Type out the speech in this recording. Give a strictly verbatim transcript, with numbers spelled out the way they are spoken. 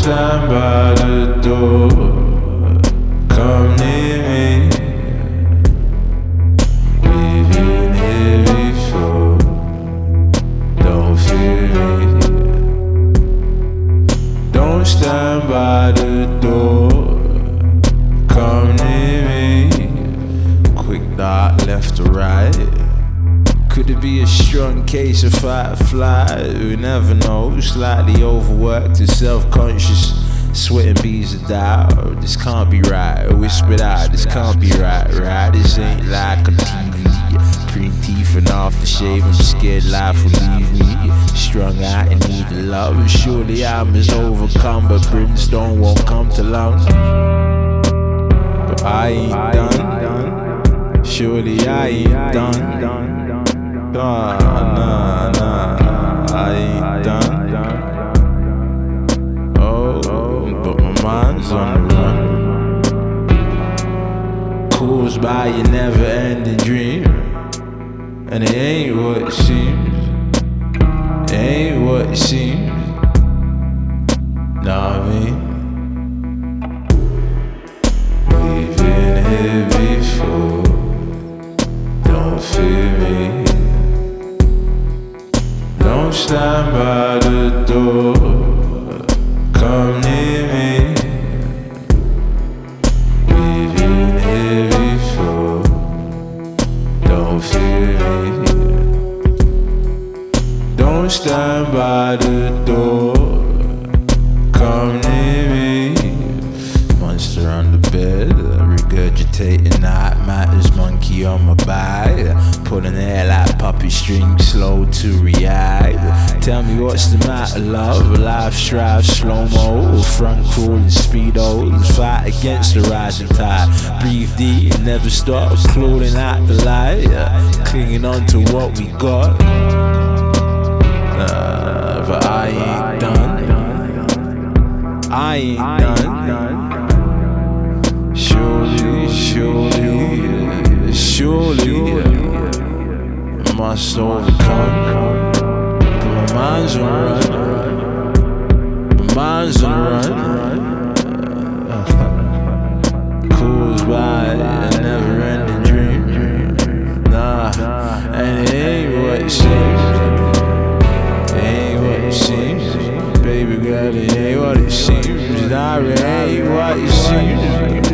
stand by the door, come near me. We've been here before, don't fear me. Don't stand by the door, come near me. Quick dot left to right. Could it be a strong case of fight or flight? We never know. Slightly overworked and self-conscious, sweating beads of doubt. This can't be right. Whispered out, this can't be right, right? This ain't like a T V. Green teeth and aftershave, I'm scared life will leave me. Strung out and need love. Surely I'm as overcome, but brimstone won't come to lungs. But I ain't done. Surely I ain't done. Nah, nah, nah, I ain't done. Oh, but my mind's on the run, caused by a never-ending dream. And it ain't what it seems. It ain't what it seems. Know what I mean? We've been here before, don't fear me. Don't stand by the door, come near me. We've been here before, don't fear me. Don't stand by the door, come near me. Monster on the bed, regurgitating night matters, monkey on my back, pulling hair like puppy string, slow to react. Tell me what's the matter, love? Life strive, slow-mo, front crawling speedos, fight against the rising tide. Breathe deep, never stop, clawing at the light, clinging on to what we got. Uh, but I ain't done. I ain't done. Surely, surely, surely I must overcome. But my mind's on the run. My mind's on the run. Caused by a never-ending dream. Nah, and it ain't what it seems. It ain't what it seems. Baby girl, it ain't what it seems. Nah, it ain't what it seems.